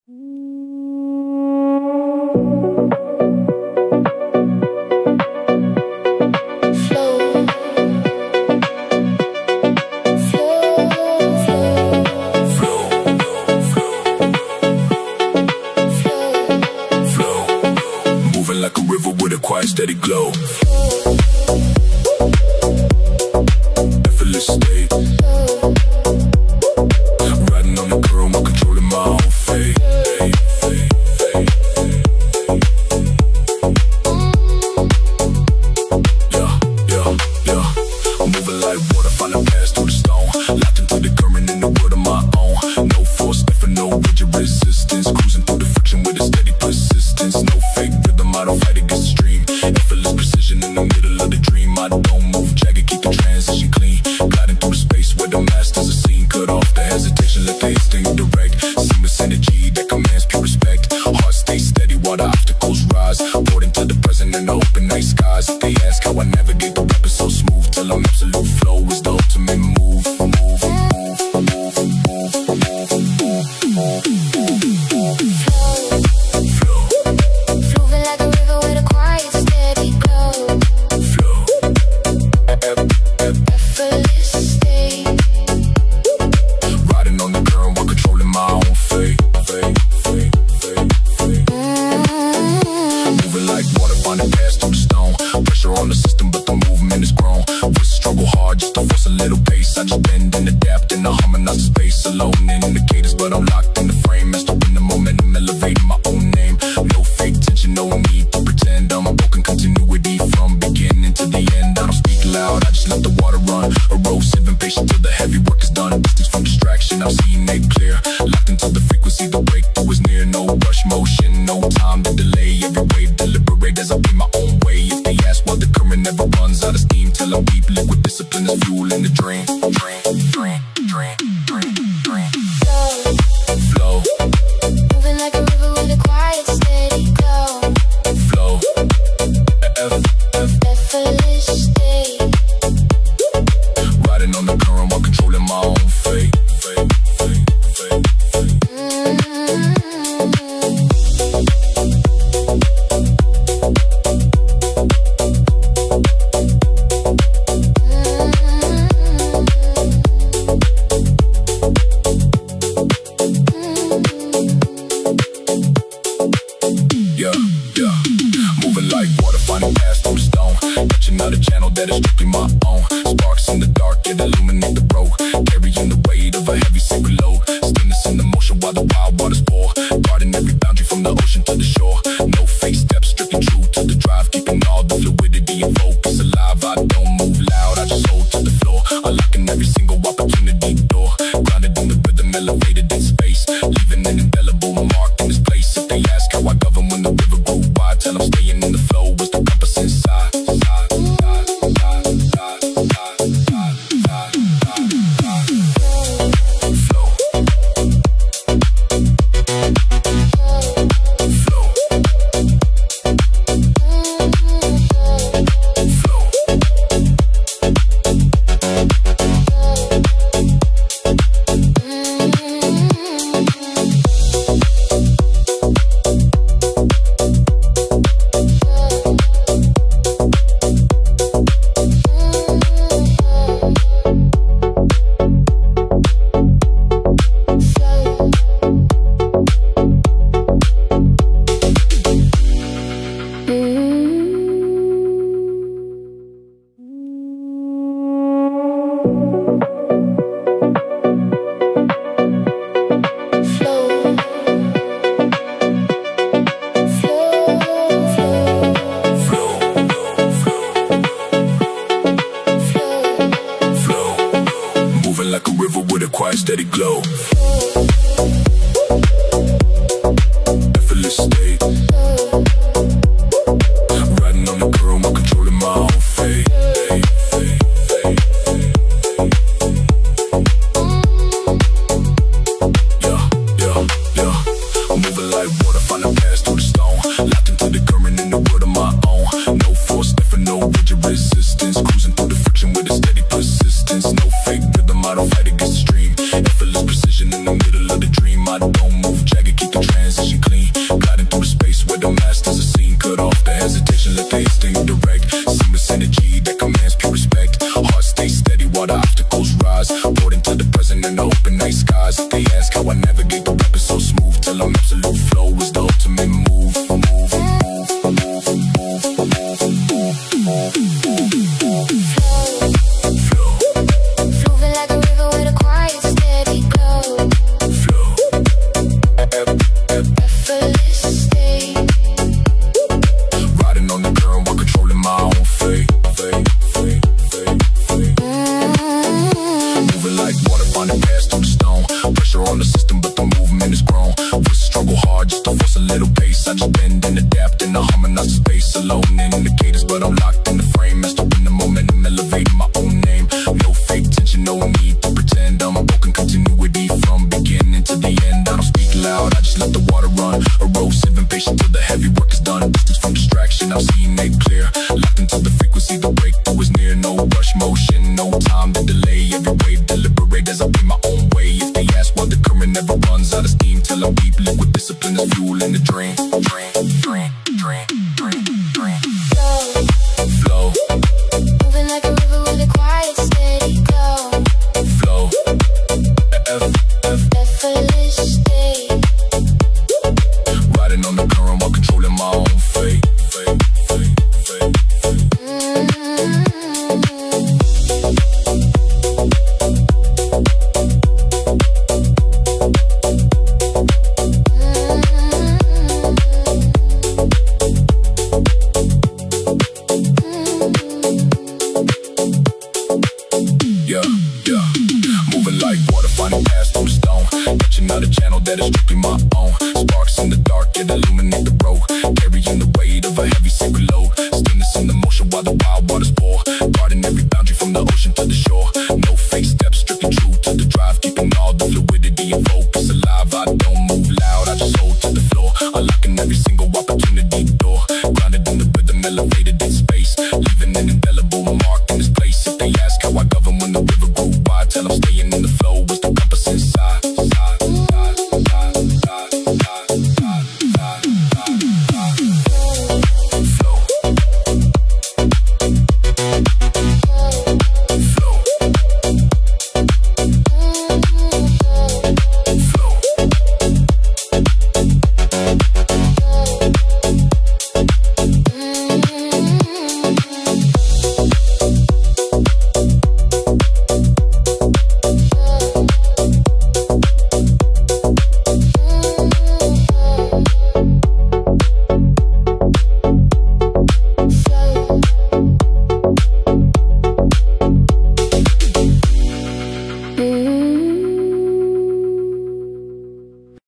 Like a river with a quiet, steady glow. Effortless state. Riding on the current while controlling my own fate. Yeah. I'm moving like water, finding paths through the stone. Locked into the current in the world of my own. No force, nothing, no rigid resistance. Cruising through the friction with a steady persistence. No fake rhythm, I don't fight against the stream. Effortless precision in the middle of the dream. I don't move jagged, keep the transition clean. Gliding through the space where the masters are seen. Cut off the hesitation, let the instinct direct. Seamless energy that commands pure respect. Heart stays steady while the obstacles rise. Poured into the present in the open night skies. If they ask how I navigate the rap is so smooth. Tell them absolute flow is the ultimate move. I just bend and adapt and I harmonize the space alone in the cadence, but I'm locked in the frame, mastering the momentum, elevating my own name. No fake tension, no need to pretend. I'm broken continuity from beginning to the end. I don't speak loud, I just let the water run. Erosive, impatient till the heavy work is done. Distance from distraction, I'm seeing it clear. Locked into the frequency, the breakthrough is near. No rush motion, no time to delay. Every wave deliberate as I pay my own way. If they ask why the current never runs out of steam, tell them deep liquid discipline is fuel in the dream. Flow. Moving like a river with a quiet, steady glow. Flow. Effortless state. Riding on the current while controlling my own fate. Moving like water, finding paths through the stone. Touching out a channel that is strictly my own. Sparks in the dark, it illuminate the road. Carrying the weight of a heavy sacred load. Stillness in the motion while the wild waters pour. Guarding every boundary from the ocean to the shore. No fake steps, strictly true to the drive. Keeping all the fluidity and focus alive. I don't move loud, I just hold to the floor. Unlocking every single opportunity door. Grounded in the rhythm, elevated in space. Leaving an indelible mark in this place. If they ask how I govern when the river grew wide, tell them staying in the flow was the compass inside. Like a river with a quiet, steady glow. Effortless state. Riding on the current while controlling my own fate. Yeah. I'm moving like water, finding paths through the stone. Locked into the current in the world of my own. No force, nothing, no rigid resistance. Cruising through the friction with a steady persistence. No fake rhythm, I don't fight against the stream. Effortless precision in the middle of the dream. I don't move jagged, keep the trans so smooth till I'm absolute flow is the ultimate move. Move, move, flow. Moving like a river with a quiet, steady glow. Flow. Effortless state. Riding on the current while controlling my own fate. Moving like water, finding paths through the stone. Pressure on the system, but the movement is grown. We struggle hard just to force a little pace. I just bend and adapt and I harmonize the space. Alone in the cadence, but I'm locked in the frame. Mastering the momentum, elevating my own name. No fake tension, no need to pretend. I'm broken continuity from beginning to the end. I don't speak loud, I just let the water run. Erosive, impatient till the heavy work is done. Distance from distraction, I'm seeing it clear. Locked into the frequency, the breakthrough is near. No rush motion, no time to delay. Every wave deliberate as I pay my own way. If they ask why the current never runs out of steam, till I'm deep, liquid discipline is fuel in the drain. Flow. Moving like a river with a quiet, steady glow. Flow. Effortless state. Riding on the current while controlling my own fate. Yeah. Moving like water, finding paths through the stone. Touching out a channel that is strictly my own. Sparks in the dark, it illuminate the road. Carrying the weight of a heavy